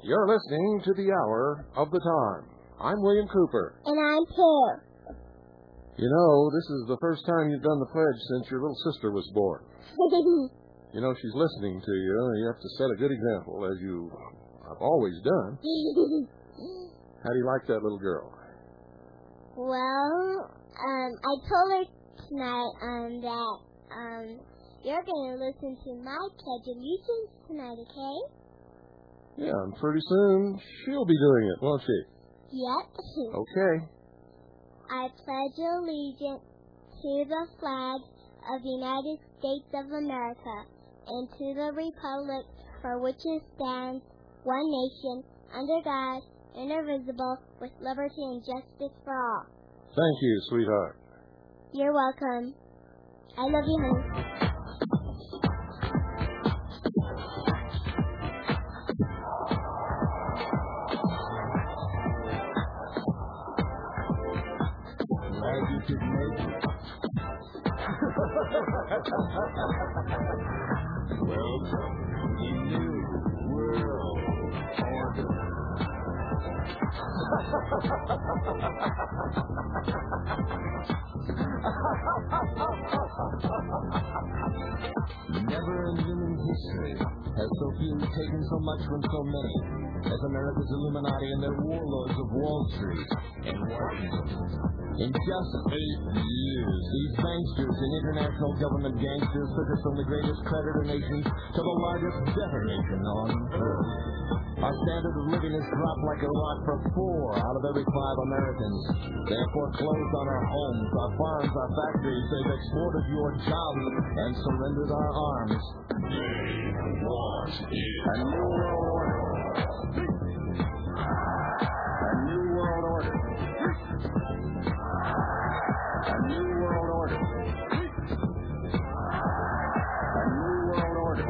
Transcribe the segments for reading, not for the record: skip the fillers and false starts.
You're listening to the Hour of the Time. I'm William Cooper. And I'm Pear. You know, this is the first time you've done the pledge since your little sister was born. You know, she's listening to you, and you have to set a good example, as you have always done. How do you like that little girl? Well, I told her tonight that you're going to listen to my Pledge of Allegiance tonight, okay? Yeah, and pretty soon she'll be doing it, won't she? Yep. Okay. I pledge allegiance to the flag of the United States of America and to the republic for which it stands, one nation, under God, indivisible, with liberty and justice for all. Thank you, sweetheart. You're welcome. I love you, honey. Glad you could make it. Welcome to New World Order. Never in human history has so few taken so much from so many as America's Illuminati and their warlords of Wall Street and Washington. In just 8 years, these banksters and international government gangsters took us from the greatest creditor nation to the largest debtor nation on earth. Our standard of living has dropped like a rock for 4 out of every 5 Americans. They have foreclosed on our homes, our farms, our factories. They've exported your jobs and surrendered our arms. They want a new world order. A new world order. A new world order. A new world order.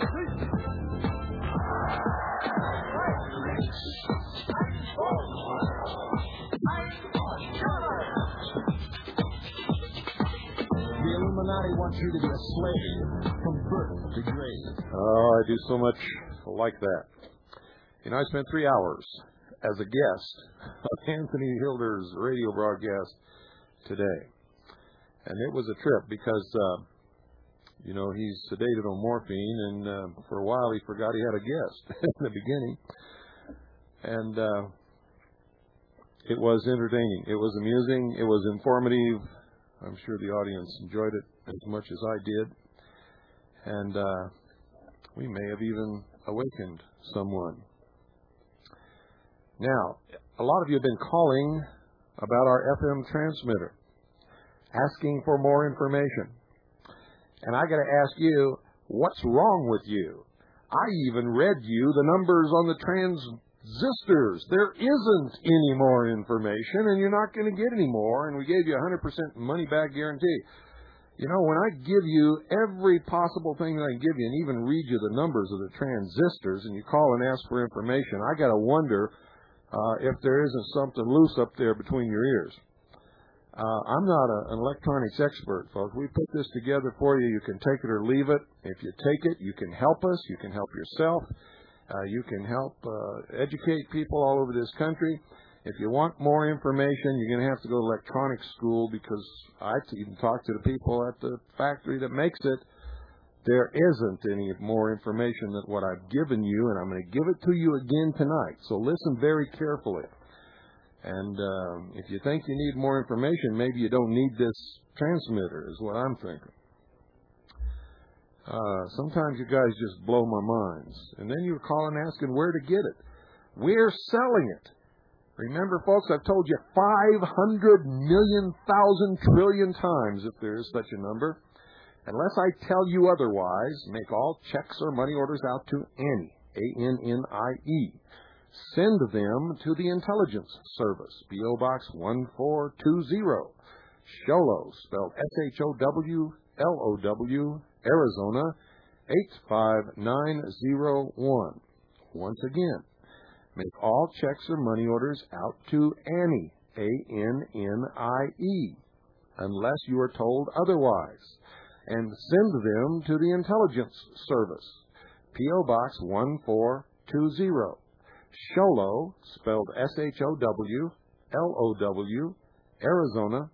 The Illuminati wants you to be a slave from birth to grave. Oh, I do so much like that. You know, I spent 3 hours as a guest of Anthony Hilder's radio broadcast today. And it was a trip because, you know, he's sedated on morphine, and for a while he forgot he had a guest in the beginning. And it was entertaining. It was amusing. It was informative. I'm sure the audience enjoyed it as much as I did. And we may have even awakened someone. Now, a lot of you have been calling about our FM transmitter, asking for more information. And I got to ask you, what's wrong with you? I even read you the numbers on the transistors. There isn't any more information, and you're not going to get any more, and we gave you a 100% money-back guarantee. You know, when I give you every possible thing that I can give you and even read you the numbers of the transistors, and you call and ask for information, I got to wonder if there isn't something loose up there between your ears. I'm not an electronics expert, folks. We put this together for you. You can take it or leave it. If you take it, you can help us. You can help yourself. You can help educate people all over this country. If you want more information, you're going to have to go to electronics school, because I even talked to the people at the factory that makes it. There isn't any more information than what I've given you, and I'm going to give it to you again tonight. So listen very carefully. And if you think you need more information, maybe you don't need this transmitter, is what I'm thinking. Sometimes you guys just blow my minds. And then you're calling asking where to get it. We're selling it. Remember, folks, I've told you 500 million, thousand, trillion times, if there is such a number. Unless I tell you otherwise, make all checks or money orders out to Annie, A-N-N-I-E. Send them to the Intelligence Service, P.O. Box 1420, Sholo, spelled S-H-O-W-L-O-W, Arizona, 85901. Once again, make all checks or money orders out to Annie, A-N-N-I-E, unless you are told otherwise. And send them to the Intelligence Service, P.O. Box 1420, Sholow, spelled SHOWLOW, Arizona,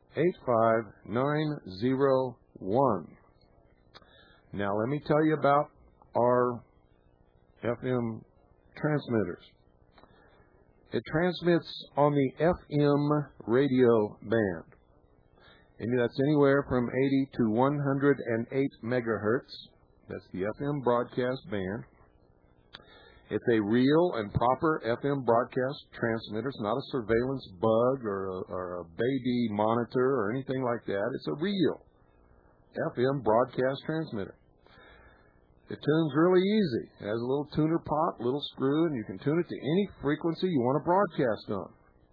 85901. Now let me tell you about our FM transmitters. It transmits on the FM radio band. And that's anywhere from 80 to 108 megahertz. That's the FM broadcast band. It's a real and proper FM broadcast transmitter. It's not a surveillance bug or a baby monitor or anything like that. It's a real FM broadcast transmitter. It tunes really easy. It has a little tuner pot, little screw, and you can tune it to any frequency you want to broadcast on.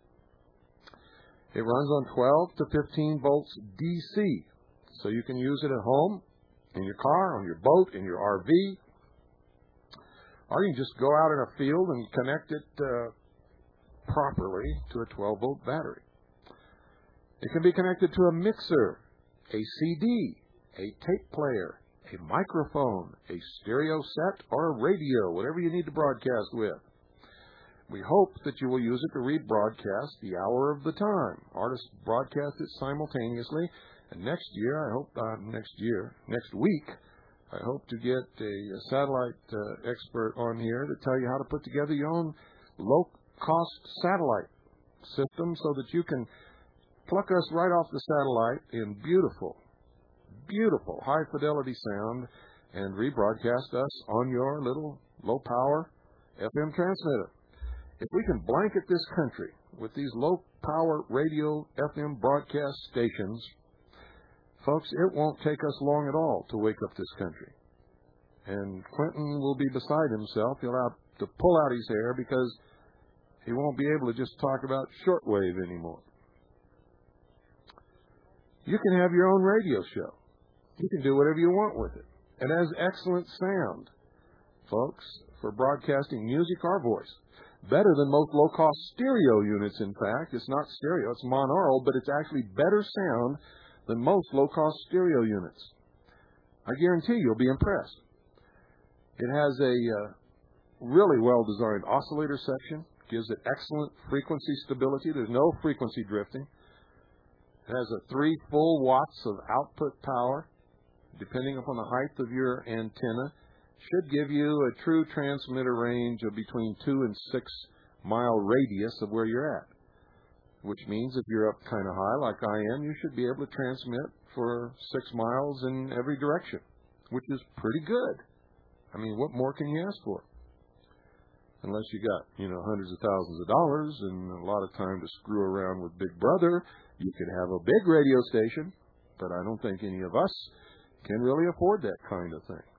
It runs on 12 to 15 volts DC, so you can use it at home, in your car, on your boat, in your RV, or you can just go out in a field and connect it properly to a 12-volt battery. It can be connected to a mixer, a CD, a tape player, a microphone, a stereo set, or a radio, whatever you need to broadcast with. We hope that you will use it to rebroadcast the hour of the time. Artists broadcast it simultaneously, and next week, I hope to get a satellite expert on here to tell you how to put together your own low-cost satellite system so that you can pluck us right off the satellite in beautiful high-fidelity sound and rebroadcast us on your little low-power FM transmitter. If we can blanket this country with these low-power radio FM broadcast stations, folks, it won't take us long at all to wake up this country. And Clinton will be beside himself. He'll have to pull out his hair because he won't be able to just talk about shortwave anymore. You can have your own radio show. You can do whatever you want with it. It has excellent sound, folks, for broadcasting music or voice. Better than most low-cost stereo units, in fact. It's not stereo, it's monaural, but it's actually better sound than most low-cost stereo units. I guarantee you'll be impressed. It has a really well-designed oscillator section. Gives it excellent frequency stability. There's no frequency drifting. It has a 3 full watts of output power, depending upon the height of your antenna. Should give you a true transmitter range of between 2 and 6 mile radius of where you're at. Which means if you're up kind of high like I am, you should be able to transmit for 6 miles in every direction, which is pretty good. I mean, what more can you ask for? Unless you got, hundreds of thousands of dollars and a lot of time to screw around with Big Brother, you could have a big radio station, but I don't think any of us can really afford that kind of thing.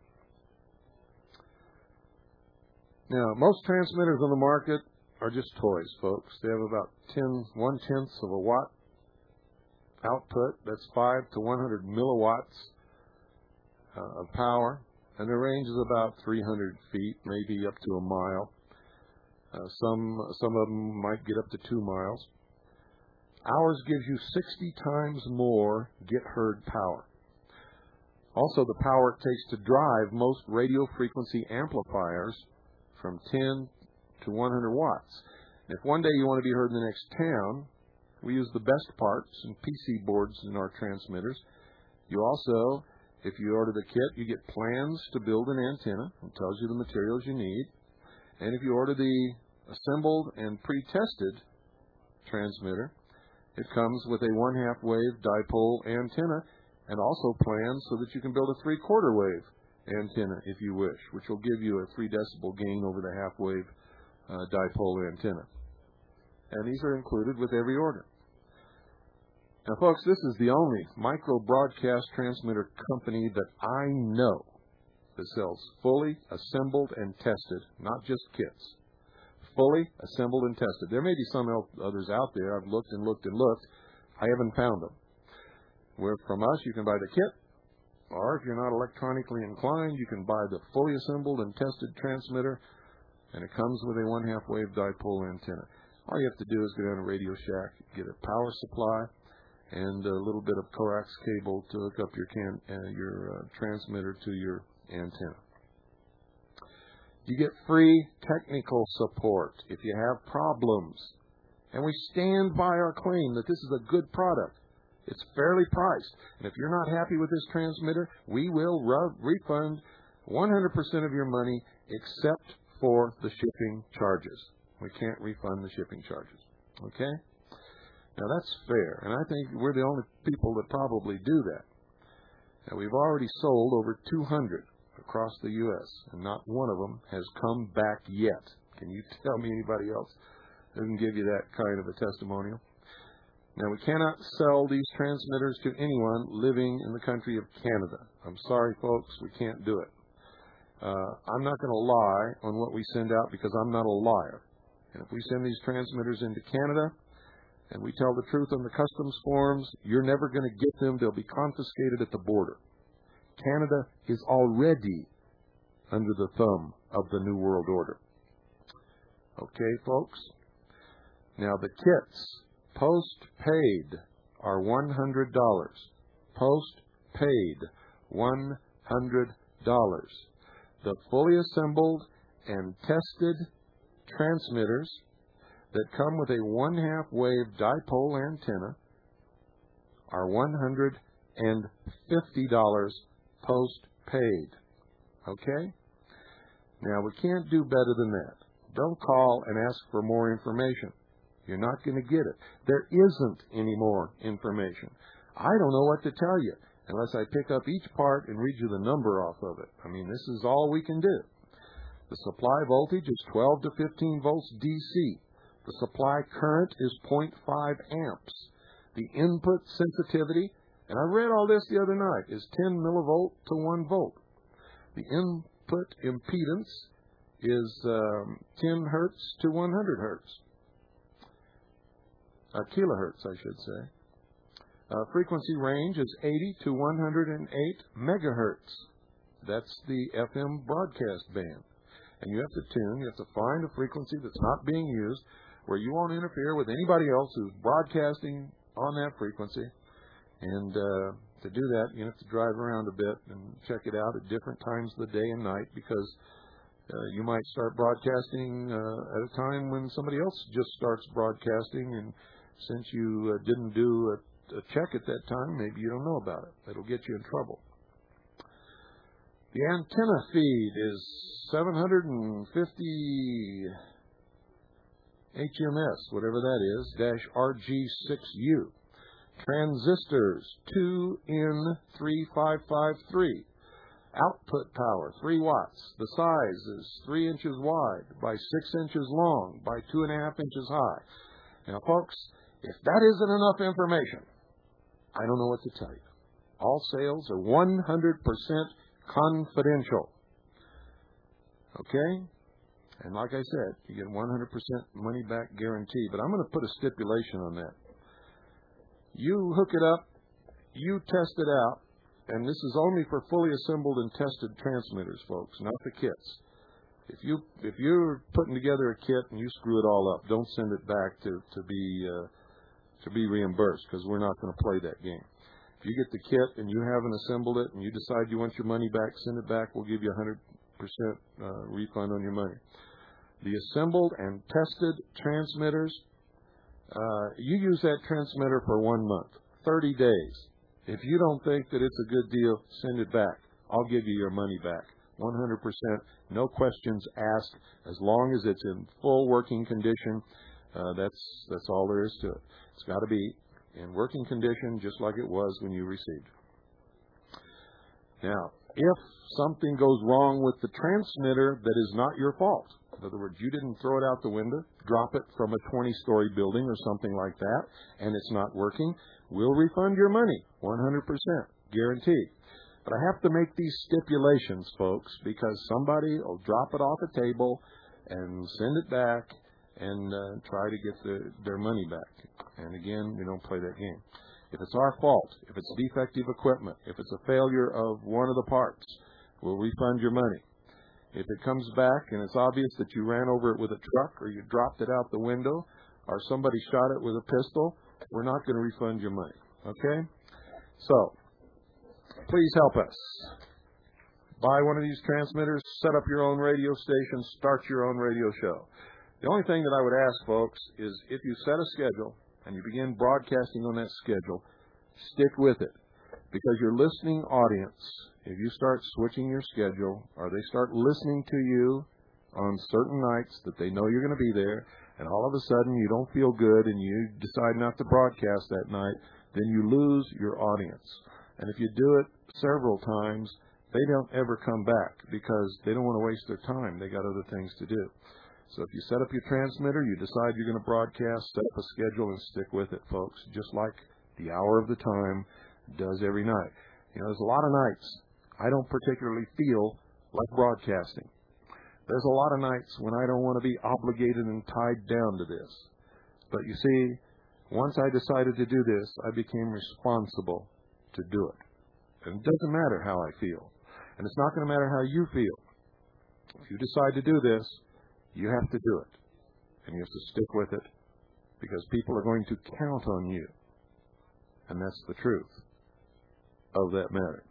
Now, most transmitters on the market are just toys, folks. They have about 1/10 of a watt output. That's 5 to 100 milliwatts of power. And the range is about 300 feet, maybe up to a mile. Some of them might get up to 2 miles. Ours gives you 60 times more get-heard power. Also, the power it takes to drive most radio frequency amplifiers from 10 to 100 watts. And if one day you want to be heard in the next town, we use the best parts and PC boards in our transmitters. You also, if you order the kit, you get plans to build an antenna. It tells you the materials you need. And if you order the assembled and pre-tested transmitter, it comes with a 1/2 wave dipole antenna and also plans so that you can build a 3/4 wave antenna if you wish, which will give you a 3 decibel gain over the half-wave dipole antenna. And these are included with every order. Now, folks, this is the only micro-broadcast transmitter company that I know that sells fully assembled and tested, not just kits. Fully assembled and tested. There may be some others out there. I've looked and looked and looked. I haven't found them. Where from us, you can buy the kit, or if you're not electronically inclined, you can buy the fully assembled and tested transmitter, and it comes with a 1/2 wave dipole antenna. All you have to do is go down to Radio Shack, get a power supply, and a little bit of coax cable to hook up your transmitter to your antenna. You get free technical support if you have problems. And we stand by our claim that this is a good product. It's fairly priced. And if you're not happy with this transmitter, we will refund 100% of your money except for the shipping charges. We can't refund the shipping charges. Okay? Now, that's fair. And I think we're the only people that probably do that. Now, we've already sold over 200 across the U.S., and not one of them has come back yet. Can you tell me anybody else who can give you that kind of a testimonial? Now, we cannot sell these transmitters to anyone living in the country of Canada. I'm sorry, folks, we can't do it. I'm not going to lie on what we send out because I'm not a liar. And if we send these transmitters into Canada and we tell the truth on the customs forms, you're never going to get them. They'll be confiscated at the border. Canada is already under the thumb of the New World Order. Okay, folks? Now, the kits, post-paid, are $100. Post-paid, $100. The fully assembled and tested transmitters that come with a 1/2 wave dipole antenna are $150 post-paid. Okay? Now, we can't do better than that. Don't call and ask for more information. You're not going to get it. There isn't any more information. I don't know what to tell you unless I pick up each part and read you the number off of it. I mean, this is all we can do. The supply voltage is 12 to 15 volts DC. The supply current is 0.5 amps. The input sensitivity, and I read all this the other night, is 10 millivolt to 1 volt. The input impedance is 10 hertz to 100 hertz. Kilohertz, I should say. Frequency range is 80 to 108 megahertz. That's the FM broadcast band. And you have to find a frequency that's not being used where you won't interfere with anybody else who's broadcasting on that frequency. And to do that, you have to drive around a bit and check it out at different times of the day and night, because you might start broadcasting at a time when somebody else just starts broadcasting, and since you didn't do a check at that time, maybe you don't know about it. It'll get you in trouble. The antenna feed is 750 HMS, whatever that is, -RG6U. Transistors, 2N3553. Output power, 3 watts. The size is 3 inches wide by 6 inches long by 2.5 inches high. Now, folks, if that isn't enough information, I don't know what to tell you. All sales are 100% confidential. Okay? And like I said, you get 100% money back guarantee. But I'm going to put a stipulation on that. You hook it up, you test it out, and this is only for fully assembled and tested transmitters, folks, not the kits. If you're putting together a kit and you screw it all up, don't send it back to be reimbursed, because we're not going to play that game. If you get the kit and you haven't assembled it and you decide you want your money back, send it back. We'll give you 100% refund on your money. The assembled and tested transmitters, you use that transmitter for 1 month, 30 days. If you don't think that it's a good deal, send it back. I'll give you your money back, 100%, no questions asked, as long as it's in full working condition. That's all there is to it. It's got to be in working condition, just like it was when you received it. Now, if something goes wrong with the transmitter that is not your fault, in other words, you didn't throw it out the window, drop it from a 20-story building or something like that, and it's not working, we'll refund your money, 100%, guaranteed. But I have to make these stipulations, folks, because somebody will drop it off a table and send it back and try to get their money back. And again, we don't play that game. If it's our fault, if it's defective equipment, if it's a failure of one of the parts, we'll refund your money. If it comes back and it's obvious that you ran over it with a truck, or you dropped it out the window, or somebody shot it with a pistol, we're not going to refund your money. Okay? So, please help us. buy one of these transmitters, set up your own radio station, start your own radio show. The only thing that I would ask, folks, is if you set a schedule and you begin broadcasting on that schedule, stick with it. Because your listening audience, if you start switching your schedule or they start listening to you on certain nights that they know you're going to be there, and all of a sudden you don't feel good and you decide not to broadcast that night, then you lose your audience. And if you do it several times, they don't ever come back because they don't want to waste their time. They got other things to do. So if you set up your transmitter, you decide you're going to broadcast, set up a schedule and stick with it, folks, just like the hour of the time does every night. You know, there's a lot of nights I don't particularly feel like broadcasting. There's a lot of nights when I don't want to be obligated and tied down to this. But you see, once I decided to do this, I became responsible to do it. And it doesn't matter how I feel. And it's not going to matter how you feel. If you decide to do this, you have to do it. And you have to stick with it because people are going to count on you. And that's the truth of that matter.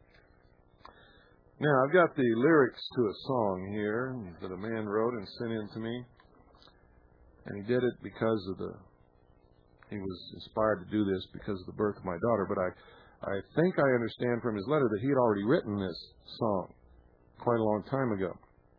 Now, I've got the lyrics to a song here that a man wrote and sent in to me. And he did it because of he was inspired to do this because of the birth of my daughter. But I think I understand from his letter that he had already written this song quite a long time ago.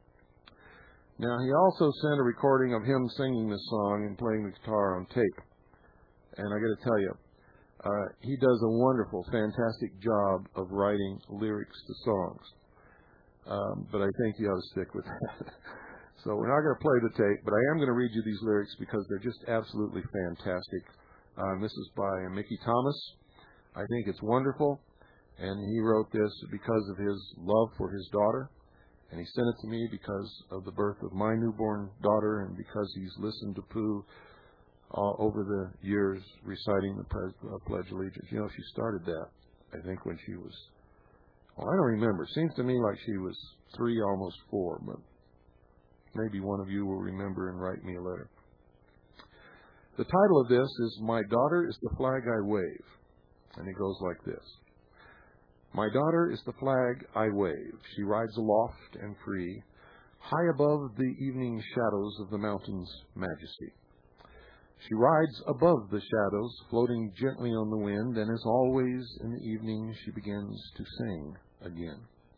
Now, he also sent a recording of him singing this song and playing the guitar on tape. And I got to tell you, he does a wonderful, fantastic job of writing lyrics to songs. But I think you ought to stick with that. So we're not going to play the tape, but I am going to read you these lyrics because they're just absolutely fantastic. This is by Mickey Thomas. I think it's wonderful. And he wrote this because of his love for his daughter. And he sent it to me because of the birth of my newborn daughter and because he's listened to Pooh over the years reciting the Pledge of Allegiance. You know, she started that, I think, when she was, well, I don't remember. It seems to me like she was 3, almost 4, but maybe one of you will remember and write me a letter. The title of this is My Daughter is the Flag I Wave. And it goes like this. My daughter is the flag I wave. She rides aloft and free, high above the evening shadows of the mountain's majesty. She rides above the shadows, floating gently on the wind, and as always in the evening she begins to sing again.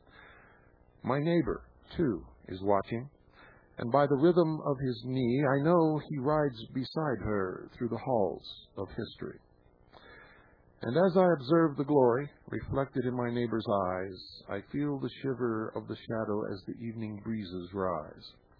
My neighbor, too, is watching, and by the rhythm of his knee I know he rides beside her through the halls of history. And as I observe the glory reflected in my neighbor's eyes, I feel the shiver of the shadow as the evening breezes rise.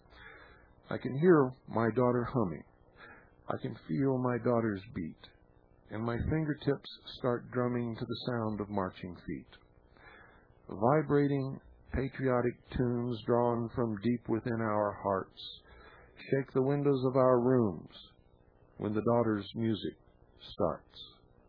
I can hear my daughter humming. I can feel my daughter's beat, and my fingertips start drumming to the sound of marching feet. Vibrating, patriotic tunes drawn from deep within our hearts shake the windows of our rooms when the daughter's music starts.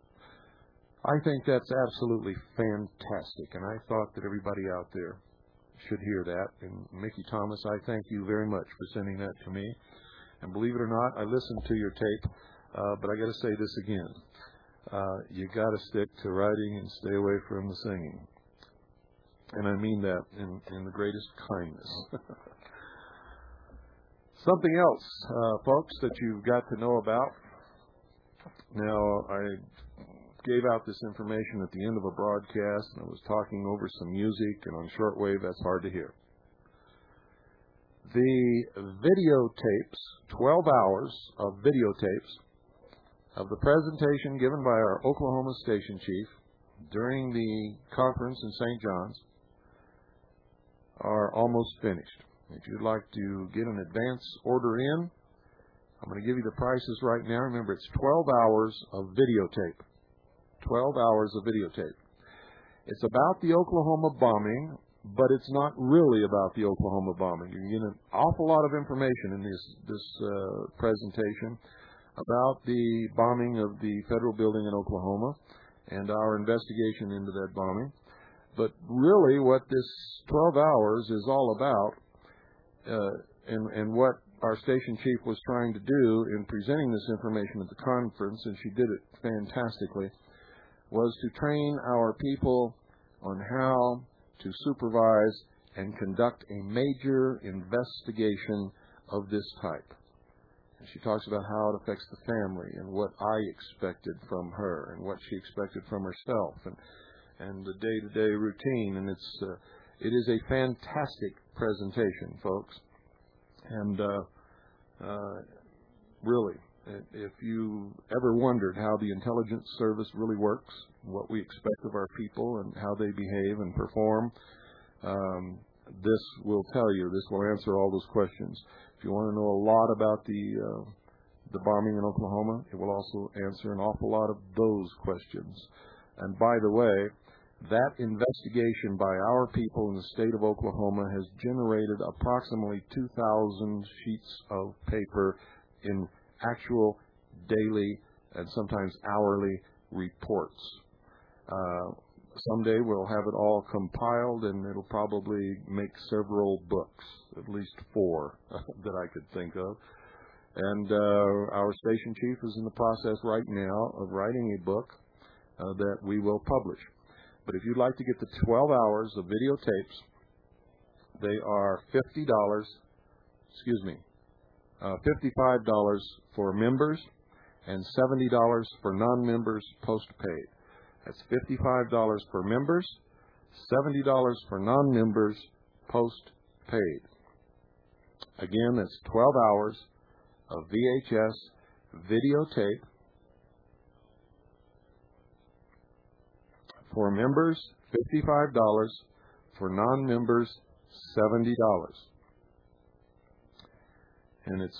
I think that's absolutely fantastic, and I thought that everybody out there should hear that. And Mickey Thomas, I thank you very much for sending that to me. And believe it or not, I listened to your tape, but I got to say this again. You got to stick to writing and stay away from the singing. And I mean that in the greatest kindness. Something else, folks, that you've got to know about. Now, I gave out this information at the end of a broadcast, and I was talking over some music, and on shortwave, that's hard to hear. The videotapes, 12 hours of videotapes of the presentation given by our Oklahoma station chief during the conference in St. John's are almost finished. If you'd like to get an advance order in, I'm going to give you the prices right now. Remember, it's 12 hours of videotape. 12 hours of videotape. It's about the Oklahoma bombing, but it's not really about the Oklahoma bombing. You can get an awful lot of information in this presentation about the bombing of the federal building in Oklahoma and our investigation into that bombing. But really what this 12 hours is all about, and what our station chief was trying to do in presenting this information at the conference, and she did it fantastically, was to train our people on how to supervise and conduct a major investigation of this type. And she talks about how it affects the family and what I expected from her and what she expected from herself and the day-to-day routine. And it is a fantastic presentation, folks. And really, if you ever wondered how the intelligence service really works, what we expect of our people and how they behave and perform, this will tell you. This will answer all those questions. If you want to know a lot about the bombing in Oklahoma, it will also answer an awful lot of those questions. And by the way, that investigation by our people in the state of Oklahoma has generated approximately 2,000 sheets of paper in actual daily and sometimes hourly reports. Someday we'll have it all compiled, and it'll probably make several books, at least 4 that I could think of. And our station chief is in the process right now of writing a book that we will publish. But if you'd like to get the 12 hours of videotapes, they are $55 for members and $70 for non-members post-paid. That's $55 for members, $70 for non-members post-paid. Again, that's 12 hours of VHS videotape. For members, $55. For non-members, $70. And it's,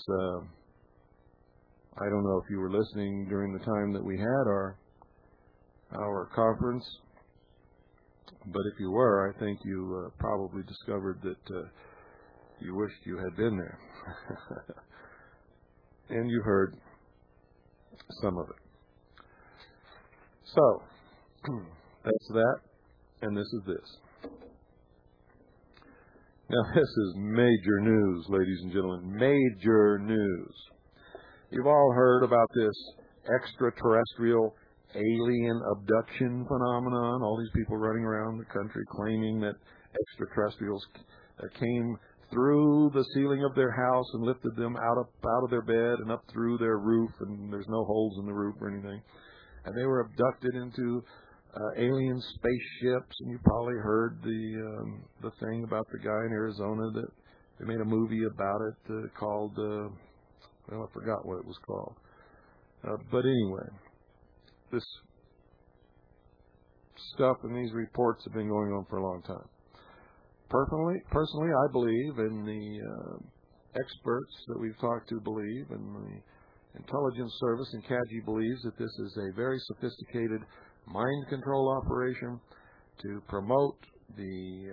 I don't know if you were listening during the time that we had our conference, but if you were, I think you probably discovered that you wished you had been there. And you heard some of it. So, that's that, and this is this. Now, this is major news, ladies and gentlemen, major news. You've all heard about this extraterrestrial alien abduction phenomenon, all these people running around the country claiming that extraterrestrials came through the ceiling of their house and lifted them out of their bed and up through their roof, and there's no holes in the roof or anything. And they were abducted into alien spaceships, and you probably heard the thing about the guy in Arizona that they made a movie about it called, well, I forgot what it was called. But anyway, this stuff and these reports have been going on for a long time. Personally, I believe, and the experts that we've talked to believe, and the intelligence service and CAGI believes that this is a very sophisticated mind control operation to promote the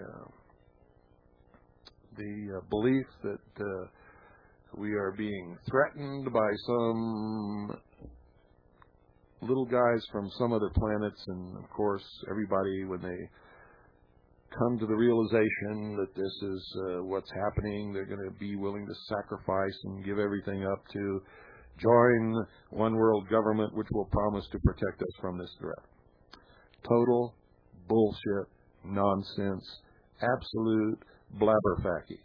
belief that we are being threatened by some little guys from some other planets. And of course, everybody, when they come to the realization that this is what's happening, they're going to be willing to sacrifice and give everything up to join one world government, which will promise to protect us from this threat. Total bullshit, nonsense, absolute blabberfacky.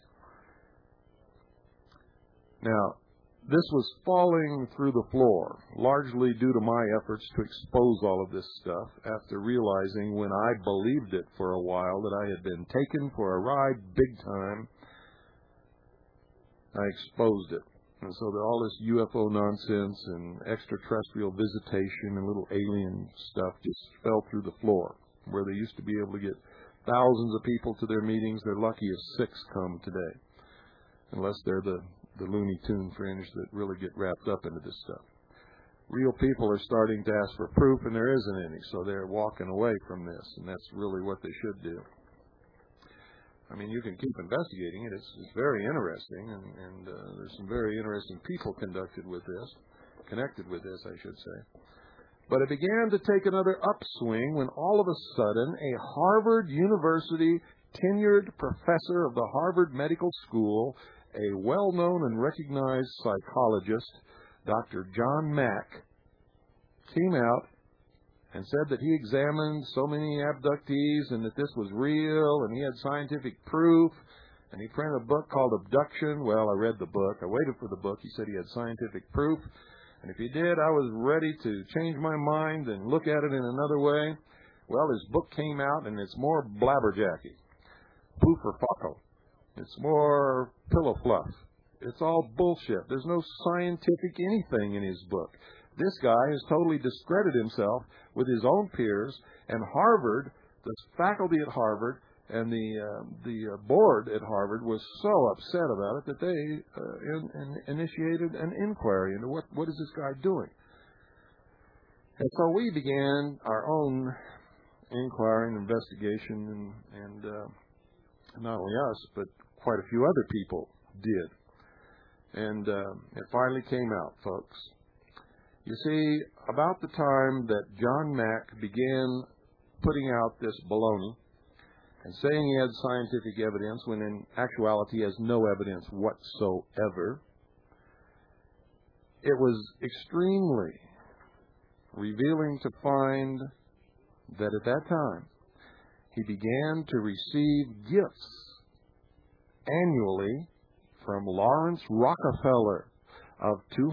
Now, this was falling through the floor, largely due to my efforts to expose all of this stuff after realizing when I believed it for a while that I had been taken for a ride big time. I exposed it. And so that all this UFO nonsense and extraterrestrial visitation and little alien stuff just fell through the floor. Where they used to be able to get thousands of people to their meetings, they're lucky if 6 come today. Unless they're the Looney Tune fringe that really get wrapped up into this stuff. Real people are starting to ask for proof, and there isn't any, so they're walking away from this, and that's really what they should do. I mean, you can keep investigating it. It's very interesting, and there's some very interesting people connected with this, I should say. But it began to take another upswing when all of a sudden a Harvard University tenured professor of the Harvard Medical School, a well-known and recognized psychologist, Dr. John Mack, came out and said that he examined so many abductees and that this was real and he had scientific proof. And he printed a book called Abduction. Well, I read the book. I waited for the book. He said he had scientific proof. And if he did, I was ready to change my mind and look at it in another way. Well, his book came out, and it's more blabberjacky. Poof-er-fuckle. It's more pillow fluff. It's all bullshit. There's no scientific anything in his book. This guy has totally discredited himself with his own peers, and Harvard, the faculty at Harvard, and the board at Harvard was so upset about it that they initiated an inquiry into what is this guy doing. And so we began our own inquiry and investigation, and not only us, but quite a few other people did. And it finally came out, folks. You see, about the time that John Mack began putting out this baloney, and saying he had scientific evidence when in actuality he has no evidence whatsoever, it was extremely revealing to find that at that time he began to receive gifts annually from Lawrence Rockefeller of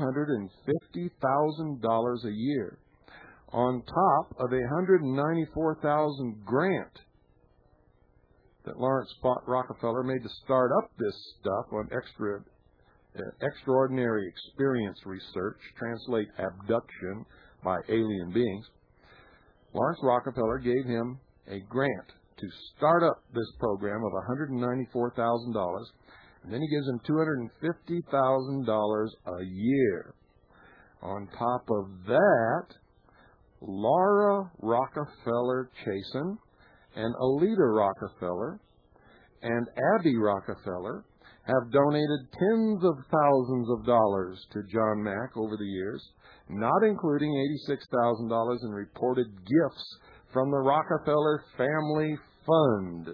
$250,000 a year, on top of a $194,000 grant that Lawrence Rockefeller made to start up this stuff on extraordinary experience research, translate abduction by alien beings. Lawrence Rockefeller gave him a grant to start up this program of $194,000, and then he gives him $250,000 a year. On top of that, Laura Rockefeller Chasen and Alida Rockefeller and Abby Rockefeller have donated tens of thousands of dollars to John Mack over the years, not including $86,000 in reported gifts from the Rockefeller Family Fund.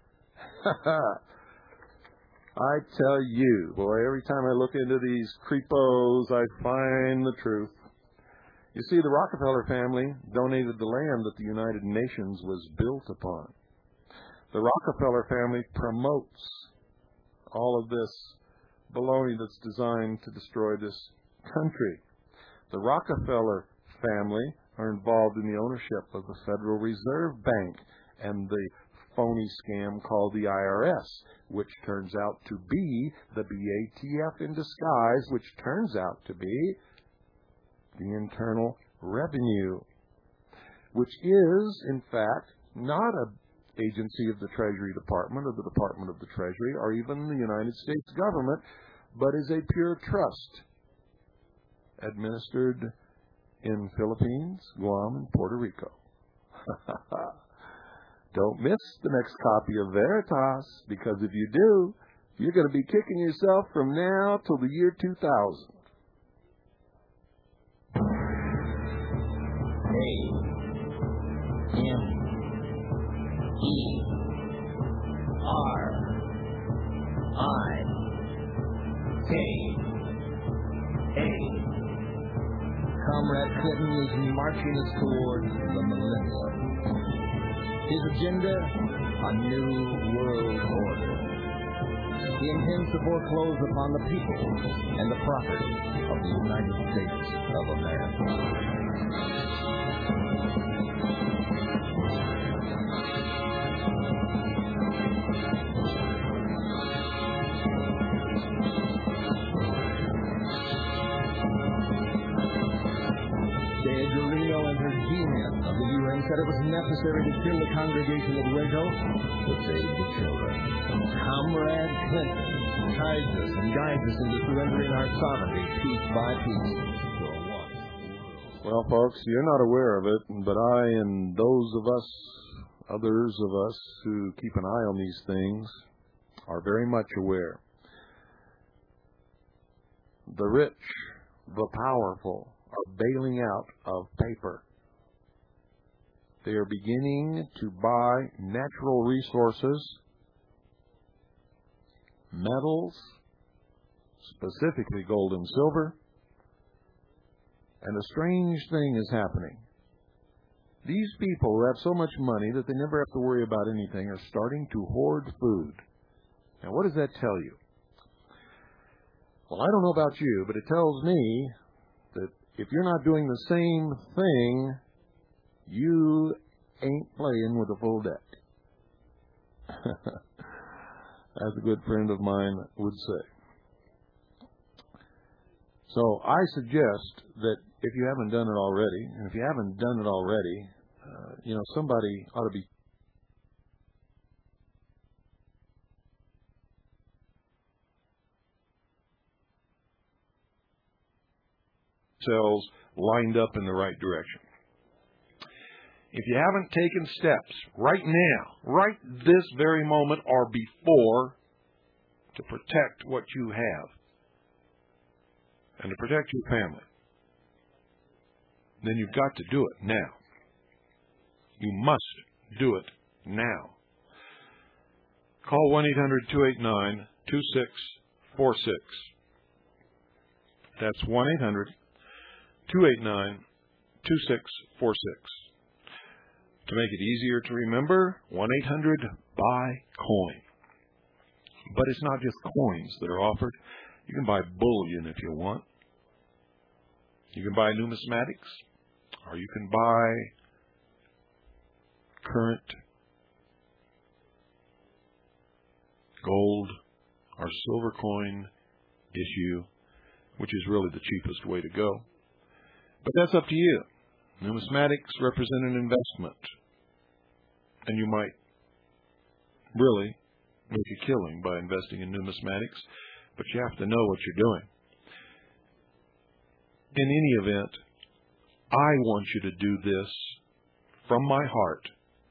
I tell you, boy, every time I look into these creepos, I find the truth. You see, the Rockefeller family donated the land that the United Nations was built upon. The Rockefeller family promotes all of this baloney that's designed to destroy this country. The Rockefeller family are involved in the ownership of the Federal Reserve Bank and the phony scam called the IRS, which turns out to be the BATF in disguise, which turns out to be the Internal Revenue, which is, in fact, not an agency of the Treasury Department or the Department of the Treasury or even the United States government, but is a pure trust administered in Philippines, Guam, and Puerto Rico. Don't miss the next copy of Veritas, because if you do, you're going to be kicking yourself from now till the year 2000. Comrade Clinton is marching us towards the millennium. His agenda, a new world order. He intends to foreclose upon the people and the property of the United States of America. Said it was necessary to kill the congregation of Waco to save the children. Comrade Clinton guides us and guides us into surrendering our sovereignty piece by piece to a one world. Well, folks, you're not aware of it, but I and those of us, others of us who keep an eye on these things, are very much aware. The rich, the powerful, are bailing out of paper. They are beginning to buy natural resources, metals, specifically gold and silver. And a strange thing is happening. These people who have so much money that they never have to worry about anything are starting to hoard food. Now, what does that tell you? Well, I don't know about you, but it tells me that if you're not doing the same thing, you ain't playing with a full deck. As a good friend of mine would say. So I suggest that if you haven't done it already, and if you haven't done it already, somebody ought to be cells lined up in the right direction. If you haven't taken steps right now, right this very moment or before, to protect what you have and to protect your family, then you've got to do it now. You must do it now. Call 1-800-289-2646. That's 1-800-289-2646. To make it easier to remember, 1-800-BUY-COIN. But it's not just coins that are offered. You can buy bullion if you want. You can buy numismatics, or you can buy current gold or silver coin issue, which is really the cheapest way to go. But that's up to you. Numismatics represent an investment, and you might really make a killing by investing in numismatics, but you have to know what you're doing. In any event, I want you to do this from my heart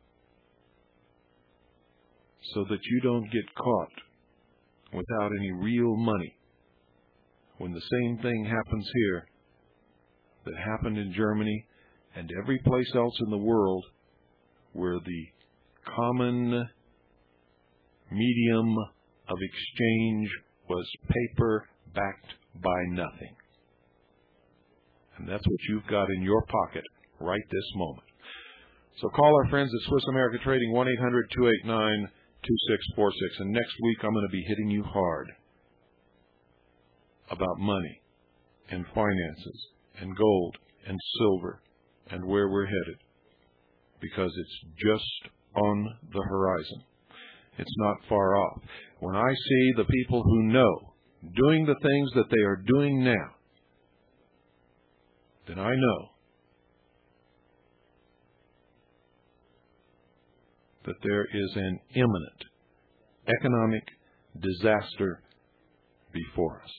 so that you don't get caught without any real money when the same thing happens here that happened in Germany and every place else in the world where the common medium of exchange was paper backed by nothing. And that's what you've got in your pocket right this moment. So call our friends at Swiss America Trading, 1-800-289-2646. And next week I'm going to be hitting you hard about money and finances and gold and silver and where we're headed, because it's just on the horizon. It's not far off. When I see the people who know doing the things that they are doing now, then I know that there is an imminent economic disaster before us.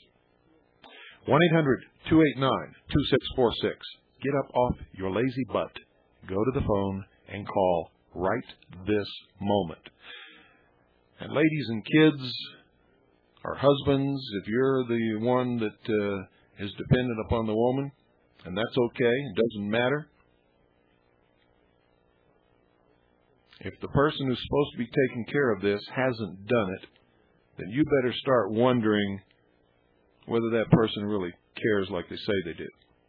1-800-289-2646. Get up off your lazy butt, go to the phone, and call right this moment. And ladies and kids, or husbands, if you're the one that is dependent upon the woman, and that's okay, it doesn't matter. If the person who's supposed to be taking care of this hasn't done it, then you better start wondering whether that person really cares like they say they do.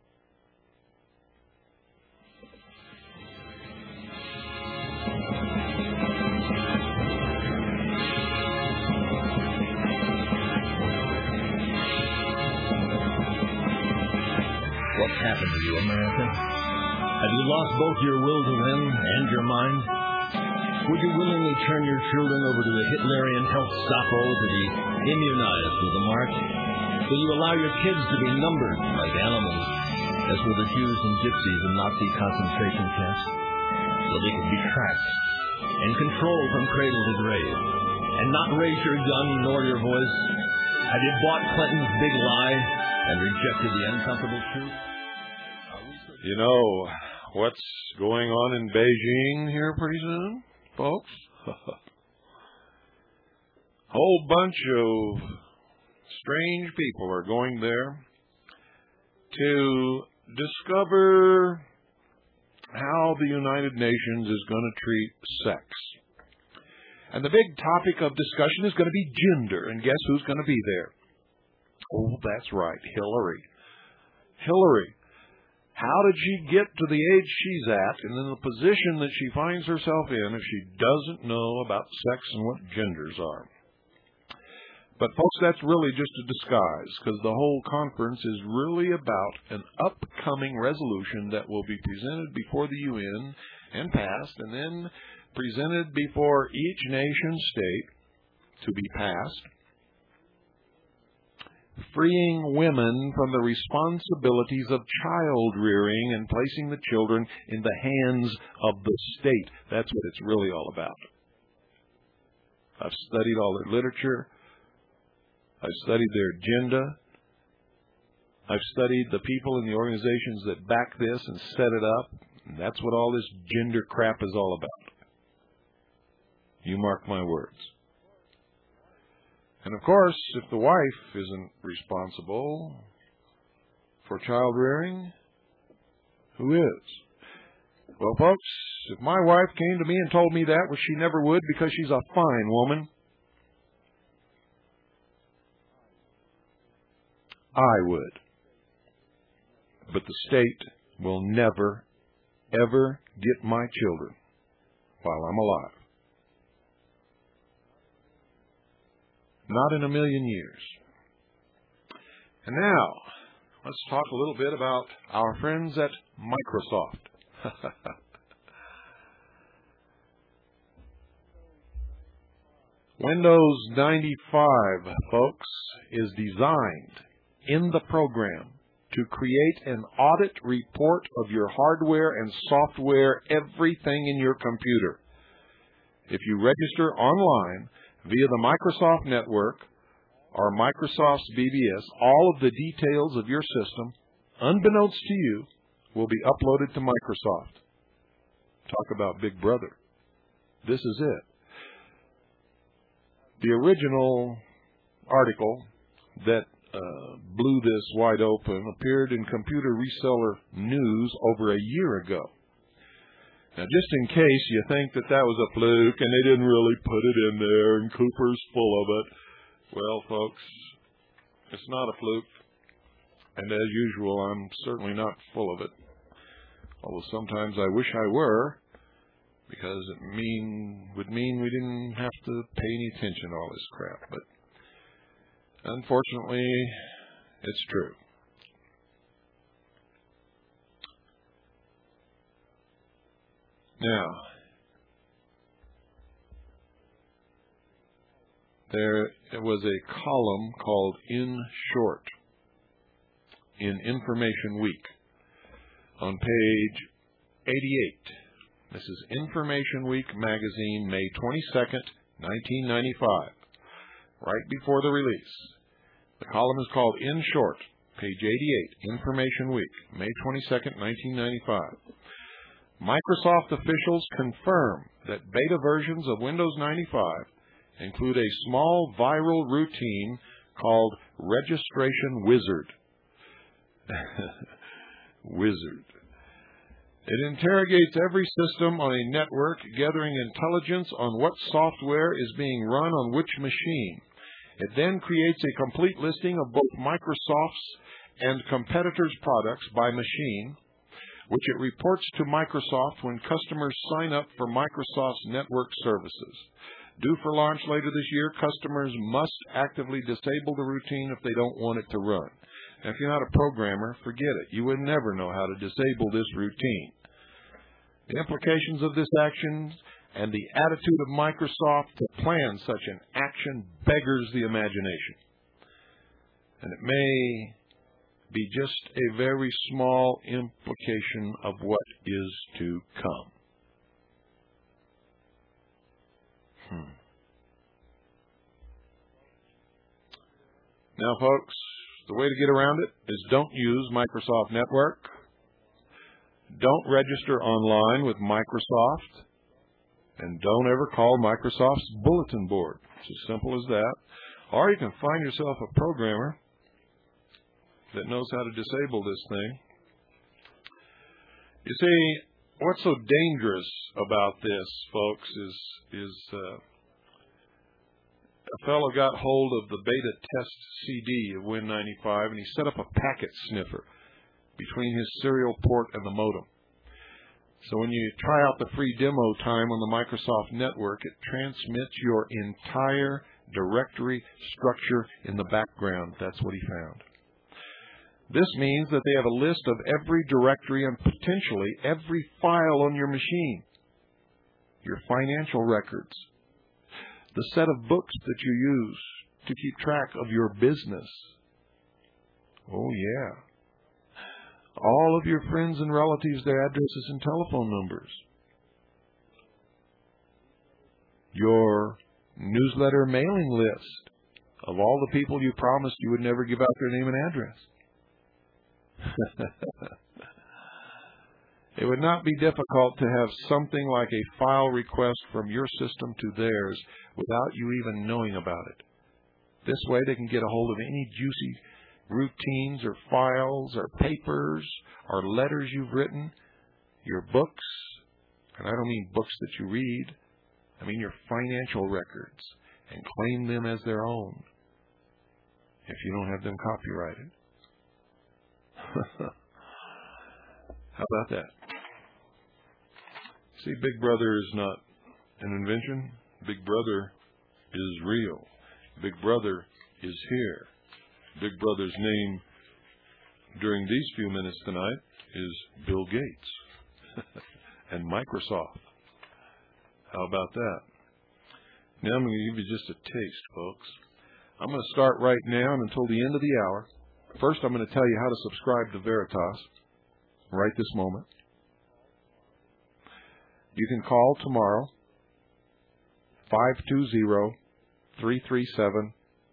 What's happened to you, America? Have you lost both your will to win and your mind? Would you willingly turn your children over to the Hitlerian Gestapo to be immunized with the mark? Will you allow your kids to be numbered like animals, as were the Jews and Gypsies in Nazi concentration camps, so they could be tracked and controlled from cradle to grave, and not raise your gun nor your voice? Have you bought Clinton's big lie and rejected the uncomfortable truth? You know what's going on in Beijing here pretty soon, folks? Whole bunch of strange people are going there to discover how the United Nations is going to treat sex. And the big topic of discussion is going to be gender. And guess who's going to be there? Oh, that's right, Hillary. Hillary. How did she get to the age she's at and in the position that she finds herself in if she doesn't know about sex and what genders are? But, folks, that's really just a disguise, because the whole conference is really about an upcoming resolution that will be presented before the UN and passed, and then presented before each nation state to be passed, freeing women from the responsibilities of child rearing and placing the children in the hands of the state. That's what it's really all about. I've studied all their literature. I've studied their agenda. I've studied the people in the organizations that back this and set it up. And that's what all this gender crap is all about. You mark my words. And of course, if the wife isn't responsible for child rearing, who is? Well, folks, if my wife came to me and told me that, which she never would because she's a fine woman, I would. But the state will never, ever get my children while I'm alive. Not in a million years. And now, let's talk a little bit about our friends at Microsoft. Windows 95, folks, is designed in the program to create an audit report of your hardware and software, everything in your computer. If you register online via the Microsoft network or Microsoft's BBS, all of the details of your system, unbeknownst to you, will be uploaded to Microsoft. Talk about Big Brother. This is it. The original article that blew this wide open appeared in Computer Reseller News over a year ago. Now, just in case you think that was a fluke and they didn't really put it in there and Cooper's full of it, well, folks, it's not a fluke. And as usual, I'm certainly not full of it. Although sometimes I wish I were, because it would mean we didn't have to pay any attention to all this crap. But unfortunately, it's true. Now, there was a column called In Short in Information Week on page 88. This is Information Week magazine, May 22nd, 1995, right before the release. The column is called In Short, page 88, Information Week, May 22nd, 1995. Microsoft officials confirm that beta versions of Windows 95 include a small viral routine called Registration Wizard. Wizard. It interrogates every system on a network, gathering intelligence on what software is being run on which machine. It then creates a complete listing of both Microsoft's and competitors' products by machine, which it reports to Microsoft when customers sign up for Microsoft's network services. Due for launch later this year, customers must actively disable the routine if they don't want it to run. Now, if you're not a programmer, forget it. You would never know how to disable this routine. The implications of this action and the attitude of Microsoft to plan such an action beggars the imagination. And it may be just a very small implication of what is to come. Now, folks, the way to get around it is don't use Microsoft Network. Don't register online with Microsoft. And don't ever call Microsoft's bulletin board. It's as simple as that. Or you can find yourself a programmer that knows how to disable this thing. You see, what's so dangerous about this, folks, is a fellow got hold of the beta test CD of Win95, and he set up a packet sniffer. between his serial port and the modem. So when you try out the free demo time on the Microsoft network, it transmits your entire directory structure in the background. That's what he found. This means that they have a list of every directory and potentially every file on your machine, your financial records, the set of books that you use to keep track of your business. Oh, yeah. All of your friends and relatives, their addresses and telephone numbers. Your newsletter mailing list of all the people you promised you would never give out their name and address. It would not be difficult to have something like a file request from your system to theirs without you even knowing about it. This way they can get a hold of any juicy routines or files or papers or letters you've written, your books, and I don't mean books that you read, I mean your financial records, and claim them as their own if you don't have them copyrighted. How about that? See, Big Brother is not an invention. Big Brother is real. Big Brother is here. Big Brother's name during these few minutes tonight is Bill Gates and Microsoft. How about that? Now I'm going to give you just a taste, folks. I'm going to start right now and until the end of the hour. First, I'm going to tell you how to subscribe to Veritas right this moment. You can call tomorrow, 520-337-2878.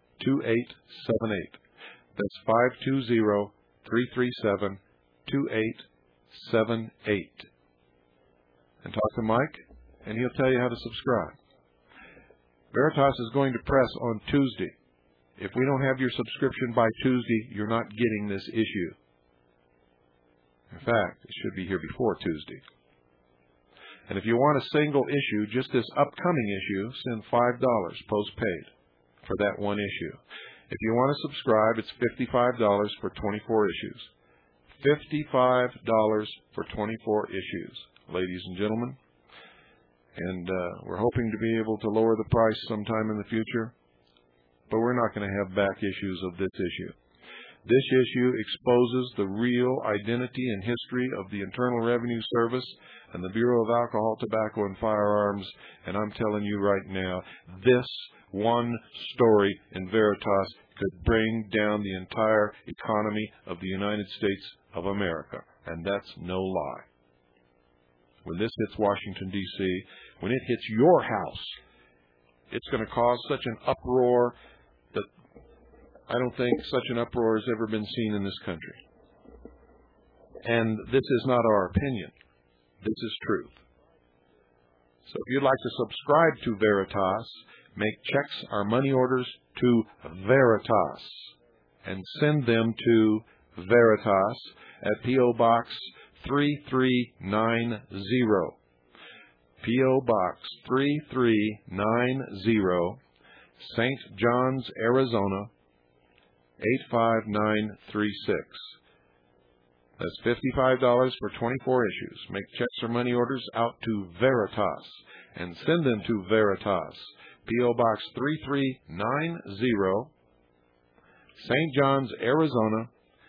That's 520-337-2878. And talk to Mike, and he'll tell you how to subscribe. Veritas is going to press on Tuesday. If we don't have your subscription by Tuesday, you're not getting this issue. In fact, it should be here before Tuesday. And if you want a single issue, just this upcoming issue, send $5 postpaid for that one issue. If you want to subscribe, it's $55 for 24 issues. $55 for 24 issues, ladies and gentlemen. And we're hoping to be able to lower the price sometime in the future. But we're not going to have back issues of this issue. This issue exposes the real identity and history of the Internal Revenue Service and the Bureau of Alcohol, Tobacco, and Firearms. And I'm telling you right now, this one story in Veritas could bring down the entire economy of the United States of America. And that's no lie. When this hits Washington, D.C., when it hits your house, it's going to cause such an uproar that I don't think such an uproar has ever been seen in this country. And this is not our opinion. This is truth. So if you'd like to subscribe to Veritas, make checks or money orders to Veritas and send them to Veritas at P.O. Box 3390. P.O. Box 3390, St. John's, Arizona, 85936. That's $55 for 24 issues. Make checks or money orders out to Veritas and send them to Veritas. P.O. Box 3390, St. John's, Arizona,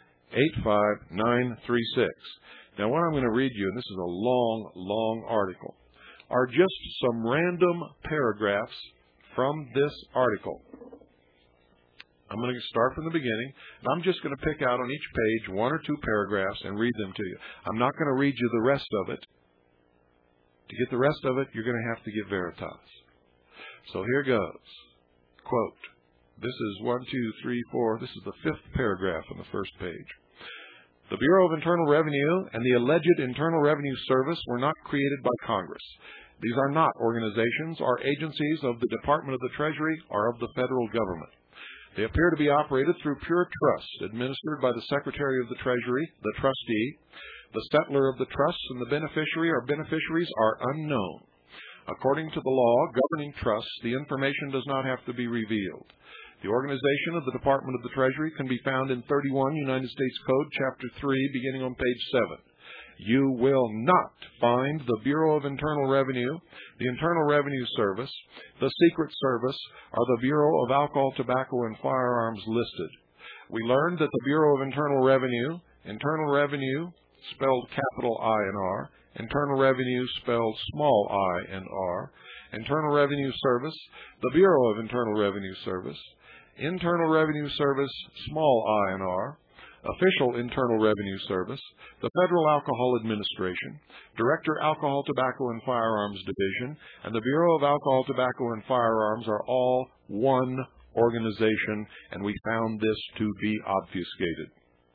85936. Now, what I'm going to read you, and this is a long, long article, are just some random paragraphs from this article. I'm going to start from the beginning, and I'm just going to pick out on each page one or two paragraphs and read them to you. I'm not going to read you the rest of it. To get the rest of it, you're going to have to get Veritas. So here goes. Quote, this is 1, 2, 3, 4. This is the fifth paragraph on the first page. The Bureau of Internal Revenue and the alleged Internal Revenue Service were not created by Congress. These are not organizations or agencies of the Department of the Treasury or of the federal government. They appear to be operated through pure trust, administered by the Secretary of the Treasury, the trustee. The settlor of the trusts and the beneficiary or beneficiaries are unknown. According to the law governing trusts, the information does not have to be revealed. The organization of the Department of the Treasury can be found in 31 United States Code, Chapter 3, beginning on page 7. You will not find the Bureau of Internal Revenue, the Internal Revenue Service, the Secret Service, or the Bureau of Alcohol, Tobacco, and Firearms listed. We learned that the Bureau of Internal Revenue spelled capital I and R, Internal Revenue spelled small I and R, Internal Revenue Service, the Bureau of Internal Revenue Service, Internal Revenue Service, small I and R, Official Internal Revenue Service, the Federal Alcohol Administration, Director Alcohol, Tobacco, and Firearms Division, and the Bureau of Alcohol, Tobacco, and Firearms are all one organization, and we found this to be obfuscated.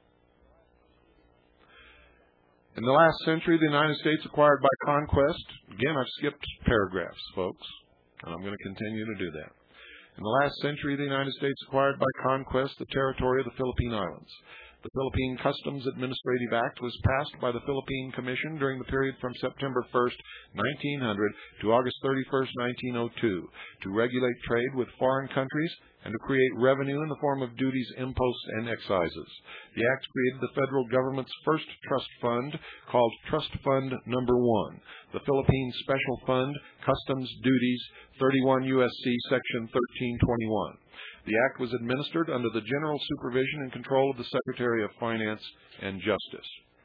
In the last century, the United States acquired by conquest. Again, I've skipped paragraphs, folks, and I'm going to continue to do that. In the last century, the United States acquired by conquest the territory of the Philippine Islands. The Philippine Customs Administrative Act was passed by the Philippine Commission during the period from September 1st, 1900 to August 31st, 1902, to regulate trade with foreign countries and to create revenue in the form of duties, imposts, and excises. The Act created the federal government's first trust fund, called Trust Fund Number 1, the Philippine Special Fund, Customs Duties, 31 U.S.C. Section 1321. The Act was administered under the general supervision and control of the Secretary of Finance and Justice.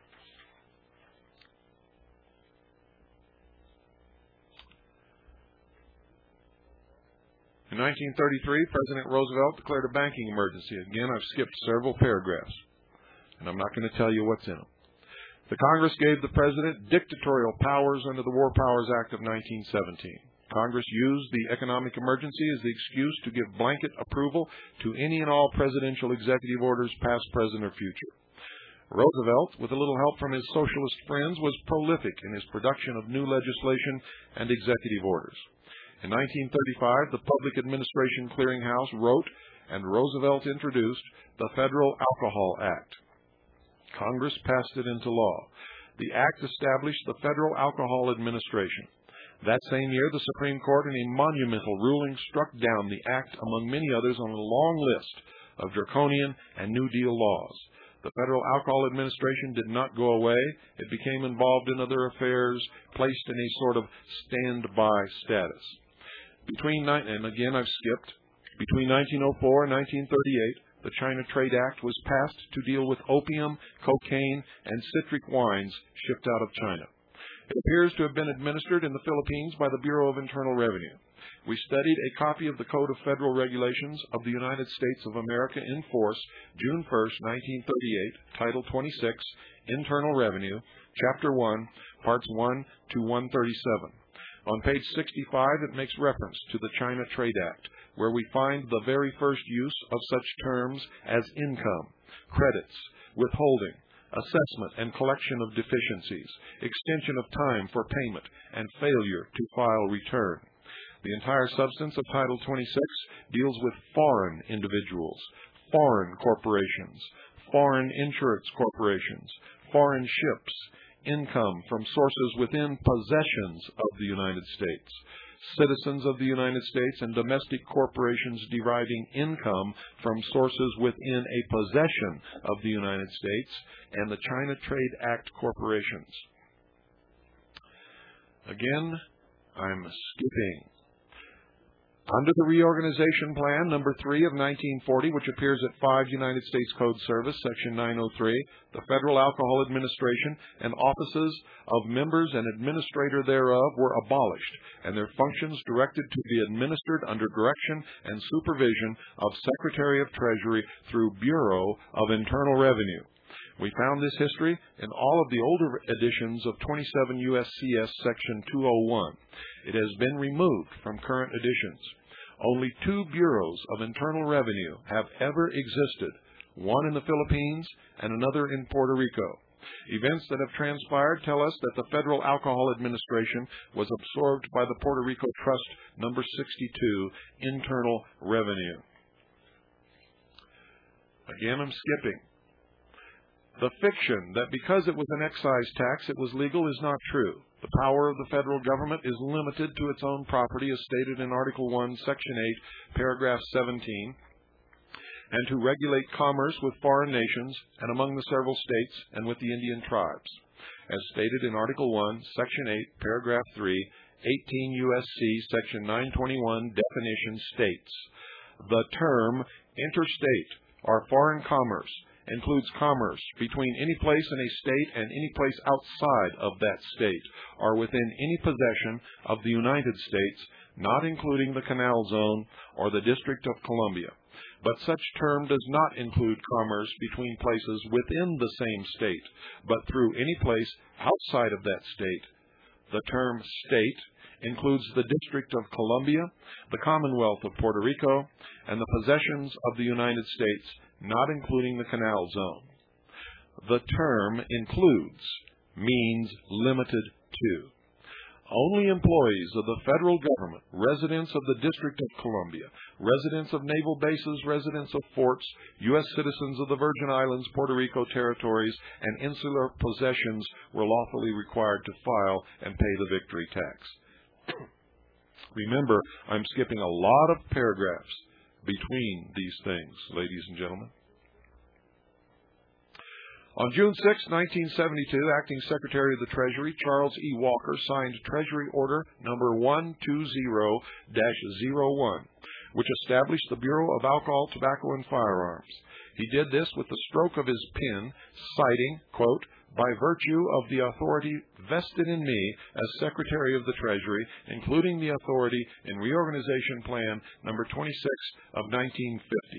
In 1933, President Roosevelt declared a banking emergency. Again, I've skipped several paragraphs, and I'm not going to tell you what's in them. The Congress gave the President dictatorial powers under the War Powers Act of 1917. Congress used the economic emergency as the excuse to give blanket approval to any and all presidential executive orders, past, present, or future. Roosevelt, with a little help from his socialist friends, was prolific in his production of new legislation and executive orders. In 1935, the Public Administration Clearinghouse wrote and Roosevelt introduced the Federal Alcohol Act. Congress passed it into law. The act established the Federal Alcohol Administration. That same year, the Supreme Court, in a monumental ruling, struck down the act, among many others, on a long list of draconian and New Deal laws. The Federal Alcohol Administration did not go away. It became involved in other affairs, placed in a sort of standby status. Between 1904 and 1938, the China Trade Act was passed to deal with opium, cocaine, and citric wines shipped out of China. It appears to have been administered in the Philippines by the Bureau of Internal Revenue. We studied a copy of the Code of Federal Regulations of the United States of America in force, June 1st, 1938, Title 26, Internal Revenue, Chapter 1, Parts 1 to 137. On page 65, it makes reference to the China Trade Act, where we find the very first use of such terms as income, credits, withholding, assessment and collection of deficiencies, extension of time for payment, and failure to file return. The entire substance of Title 26 deals with foreign individuals, foreign corporations, foreign insurance corporations, foreign ships, income from sources within possessions of the United States, citizens of the United States, and domestic corporations deriving income from sources within a possession of the United States, and the China Trade Act corporations. Again, I'm skipping. Under the Reorganization Plan, number 3 of 1940, which appears at 5 United States Code Service, Section 903, the Federal Alcohol Administration and offices of members and administrator thereof were abolished, and their functions directed to be administered under direction and supervision of Secretary of Treasury through Bureau of Internal Revenue. We found this history in all of the older editions of 27 U.S.C.S. Section 201. It has been removed from current editions. Only 2 bureaus of Internal Revenue have ever existed, one in the Philippines and another in Puerto Rico. Events that have transpired tell us that the Federal Alcohol Administration was absorbed by the Puerto Rico Trust number 62, Internal Revenue. Again, I'm skipping. The fiction that because it was an excise tax it was legal is not true. The power of the federal government is limited to its own property as stated in Article 1, Section 8, Paragraph 17 and to regulate commerce with foreign nations and among the several states and with the Indian tribes. As stated in Article 1, Section 8, Paragraph 3, 18 U.S.C. Section 921 definition states, the term interstate or foreign commerce includes commerce between any place in a state and any place outside of that state or within any possession of the United States, not including the Canal Zone or the District of Columbia. But such term does not include commerce between places within the same state, but through any place outside of that state. The term state includes the District of Columbia, the Commonwealth of Puerto Rico, and the possessions of the United States, not including the Canal Zone. The term includes means limited to. Only employees of the federal government, residents of the District of Columbia, residents of naval bases, residents of forts, U.S. citizens of the Virgin Islands, Puerto Rico territories, and insular possessions were lawfully required to file and pay the victory tax. Remember, I'm skipping a lot of paragraphs between these things, ladies and gentlemen. On June 6, 1972, Acting Secretary of the Treasury Charles E. Walker signed Treasury Order number 120-01, which established the Bureau of Alcohol, Tobacco, and Firearms. He did this with the stroke of his pen, citing, quote, by virtue of the authority vested in me as Secretary of the Treasury, including the authority in Reorganization Plan number 26 of 1950.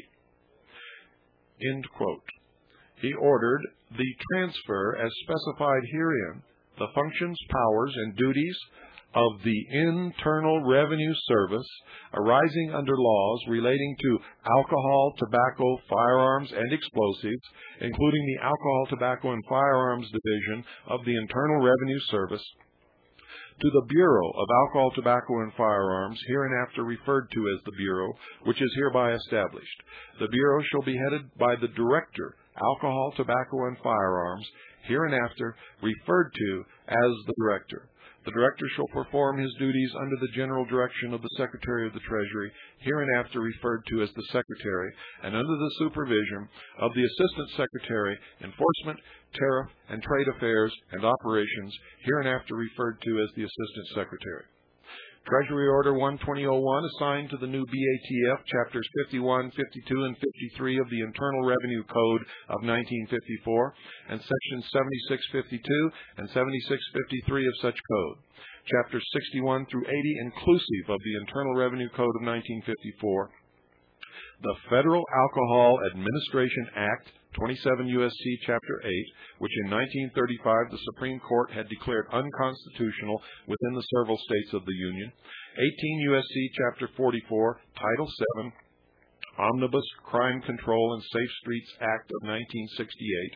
End quote. He ordered the transfer, as specified herein, the functions, powers, and duties of the Internal Revenue Service arising under laws relating to alcohol, tobacco, firearms, and explosives, including the Alcohol, Tobacco, and Firearms Division of the Internal Revenue Service, to the Bureau of Alcohol, Tobacco, and Firearms, hereinafter referred to as the Bureau, which is hereby established. The Bureau shall be headed by the Director, Alcohol, Tobacco, and Firearms, hereinafter referred to as the Director. The Director shall perform his duties under the general direction of the Secretary of the Treasury, hereinafter referred to as the Secretary, and under the supervision of the Assistant Secretary, Enforcement, Tariff, and Trade Affairs and Operations, hereinafter referred to as the Assistant Secretary. Treasury Order 120-01 assigned to the new BATF Chapters 51, 52, and 53 of the Internal Revenue Code of 1954 and Sections 7652 and 7653 of such code. Chapters 61 through 80 inclusive of the Internal Revenue Code of 1954. The Federal Alcohol Administration Act, 27 U.S.C. Chapter 8, which in 1935 the Supreme Court had declared unconstitutional within the several states of the Union. 18 U.S.C. Chapter 44, Title 7, Omnibus Crime Control and Safe Streets Act of 1968.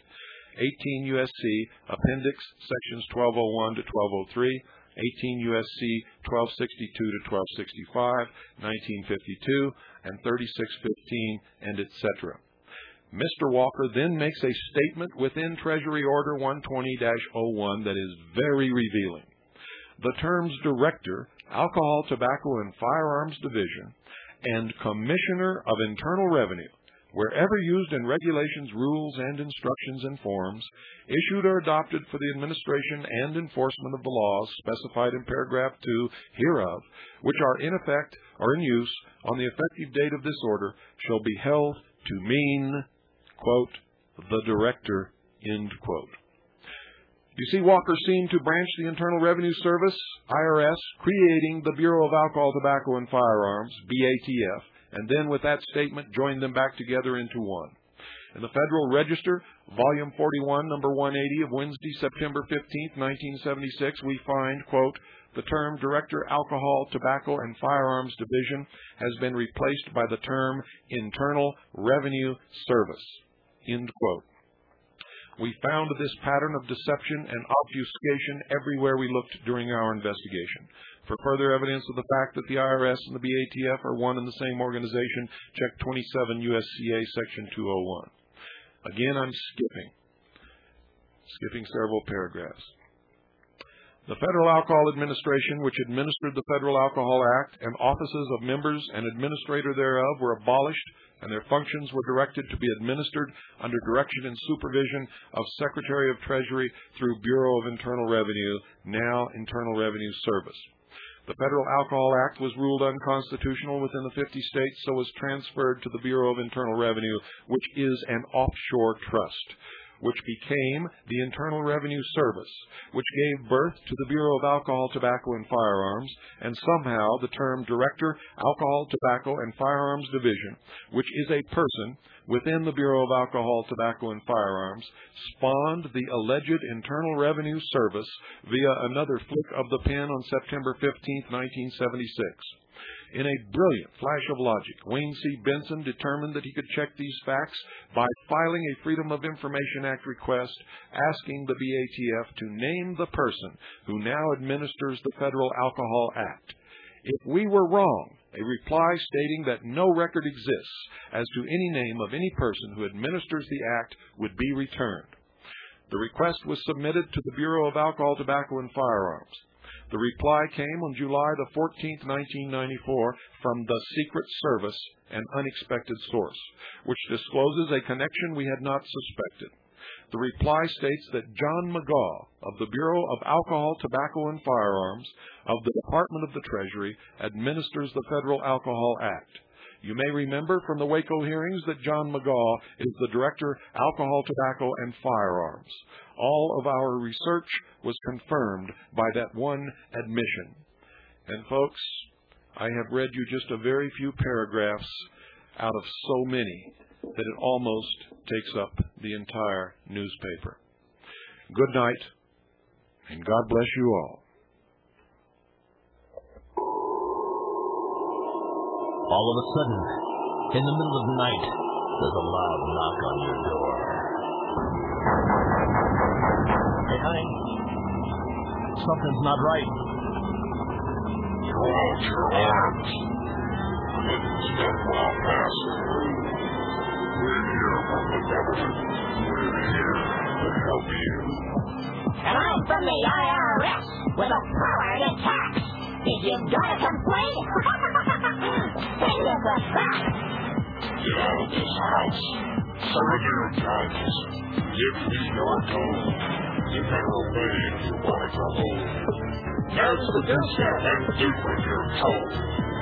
18 U.S.C. Appendix Sections 1201 to 1203. 18 U.S.C. 1262 to 1265, 1952, and 3615, and etc. Mr. Walker then makes a statement within Treasury Order 120-01 that is very revealing. The terms Director, Alcohol, Tobacco, and Firearms Division, and Commissioner of Internal Revenue, wherever used in regulations, rules, and instructions and forms, issued or adopted for the administration and enforcement of the laws specified in paragraph 2 hereof, which are in effect or in use on the effective date of this order, shall be held to mean, quote, the Director, end quote. You see, Walker seemed to branch the Internal Revenue Service, IRS, creating the Bureau of Alcohol, Tobacco, and Firearms, BATF, and then with that statement joined them back together into one. In the Federal Register, Volume 41, Number 180 of Wednesday, September 15, 1976, we find, quote, the term Director, Alcohol, Tobacco, and Firearms Division has been replaced by the term Internal Revenue Service, end quote. We found this pattern of deception and obfuscation everywhere we looked during our investigation. For further evidence of the fact that the IRS and the BATF are one and the same organization, check 27 USCA Section 201. Again, I'm skipping several paragraphs. The Federal Alcohol Administration, which administered the Federal Alcohol Act, and offices of members and administrator thereof were abolished, and their functions were directed to be administered under direction and supervision of Secretary of Treasury through Bureau of Internal Revenue, now Internal Revenue Service. The Federal Alcohol Act was ruled unconstitutional within the 50 states, so was transferred to the Bureau of Internal Revenue, which is an offshore trust, which became the Internal Revenue Service, which gave birth to the Bureau of Alcohol, Tobacco, and Firearms, and somehow the term Director, Alcohol, Tobacco, and Firearms Division, which is a person within the Bureau of Alcohol, Tobacco, and Firearms, spawned the alleged Internal Revenue Service via another flick of the pen on September 15, 1976. In a brilliant flash of logic, Wayne C. Benson determined that he could check these facts by filing a Freedom of Information Act request asking the BATF to name the person who now administers the Federal Alcohol Act. If we were wrong, a reply stating that no record exists as to any name of any person who administers the Act would be returned. The request was submitted to the Bureau of Alcohol, Tobacco, and Firearms. The reply came on July the 14th, 1994, from the Secret Service, an unexpected source, which discloses a connection we had not suspected. The reply states that John McGaugh of the Bureau of Alcohol, Tobacco, and Firearms of the Department of the Treasury administers the Federal Alcohol Act. You may remember from the Waco hearings that John McGaugh is the Director, Alcohol, Tobacco, and Firearms. All of our research was confirmed by that one admission. And folks, I have read you just a very few paragraphs out of so many that it almost takes up the entire newspaper. Good night, and God bless you all. All of a sudden, in the middle of the night, there's a loud knock on your door. Hey, honey, something's not right. Close your arms. Couldn't step well past through. We're here from the government. We're here to help you. And I'm from the IRS with a power to tax. If you've got a complaint, send us a fax. Get out of this house. Surrender your guns. Give me your gold. You better obey if you want it to hold. Now's the deuce and do what you're told.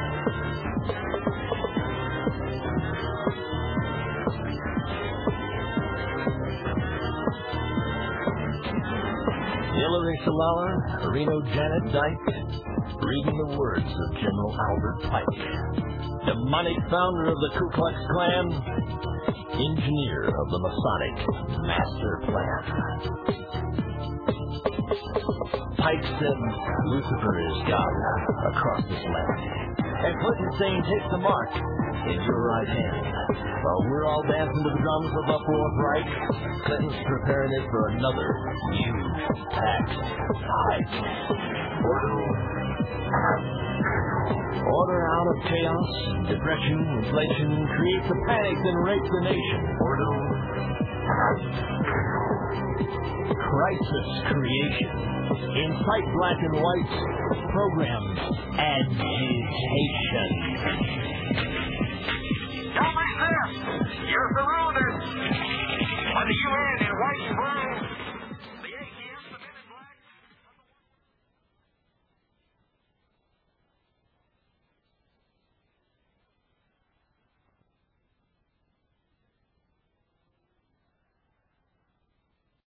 Hillary Salala, Reno Janet Dyke, reading the words of General Albert Pike, demonic founder of the Ku Klux Klan, engineer of the Masonic Master Plan. Pike said Lucifer is God across this land, and Clinton saying take the mark in your right hand. While we're all dancing to the drums of Uproar Bright, Clinton's preparing it for another huge tax hike. Order out of chaos, depression, inflation, creates a panic and rapes the nation. Crisis creation. Incite black and whites. Program agitation. Don't resist. You're surrounded by the UN in white